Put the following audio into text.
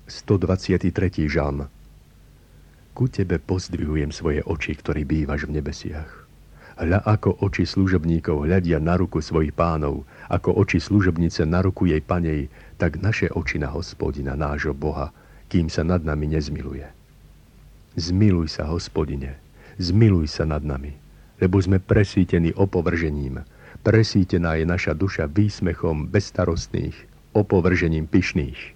123. žalm. Ku tebe pozdvihujem svoje oči, ktorý bývaš v nebesiach. Hľa ako oči služobníkov hľadia na ruku svojich pánov, ako oči služobnice na ruku jej panej, tak naše oči na Hospodina, nášho Boha, kým sa nad nami nezmiluje. Zmiluj sa, Hospodine, zmiluj sa nad nami, lebo sme presýtení opovržením. Presýtená je naša duša výsmechom bezstarostných, opovržením pyšných.